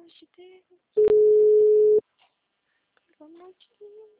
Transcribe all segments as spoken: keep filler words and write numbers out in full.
de Deus. Pelo amor de Deus.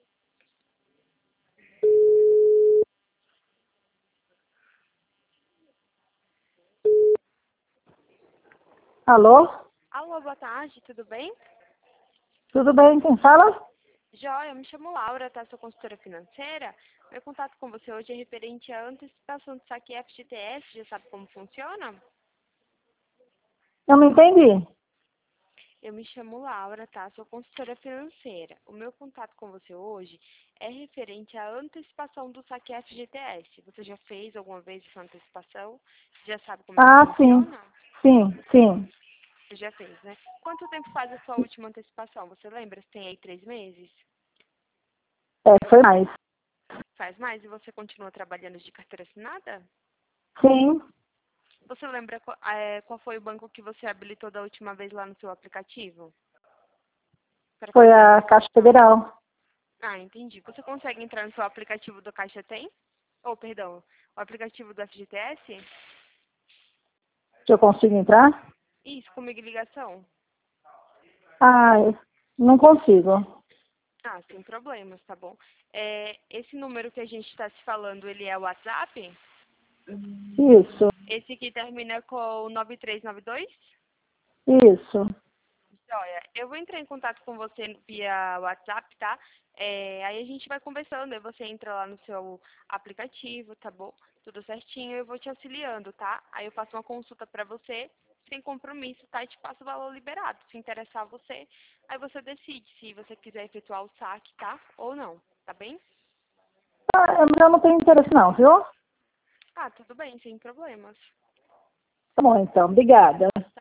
Alô? Alô, boa tarde, tudo bem? Tudo bem? Quem fala? Joia, eu me chamo Laura, tá? Sou consultora financeira. Meu contato com você hoje é referente à antecipação do saque F G T S. Já sabe como funciona? Eu não entendi. Eu me chamo Laura, tá? Sou consultora financeira. O meu contato com você hoje é referente à antecipação do saque F G T S. Você já fez alguma vez essa antecipação? Já sabe como é que Ah, sim. funciona? Sim, sim. Você já fez, né? Quanto tempo faz a sua última antecipação? Você lembra se tem aí três meses? É, foi mais. Faz mais? E você continua trabalhando de carteira assinada? Sim, Você lembra qual, é, qual foi o banco que você habilitou da última vez lá no seu aplicativo? Para foi fazer a a Caixa antecipação? Federal. Ah, entendi. Você consegue entrar no seu aplicativo do Caixa Tem? Ou, perdão, o aplicativo do F G T S? Que eu consigo entrar? Isso, comigo em ligação? Ah, eu não consigo. Ah, sem problemas, tá bom. É, esse número que a gente está se falando, ele é o WhatsApp? Isso, Esse que termina com nove três nove dois? isso. Olha, eu vou entrar em contato com você via WhatsApp, tá? É, aí a gente vai conversando, aí você entra lá no seu aplicativo, tá bom? Tudo certinho, eu vou te auxiliando, tá? Aí eu faço uma consulta pra você, sem compromisso, tá? E te passo o valor liberado. Se interessar você, aí você decide se você quiser efetuar o saque, tá? Ou não, tá bem? Ah, eu eu não tenho interesse não, viu? Ah, tudo bem, sem problemas. Tá bom, então. Obrigada.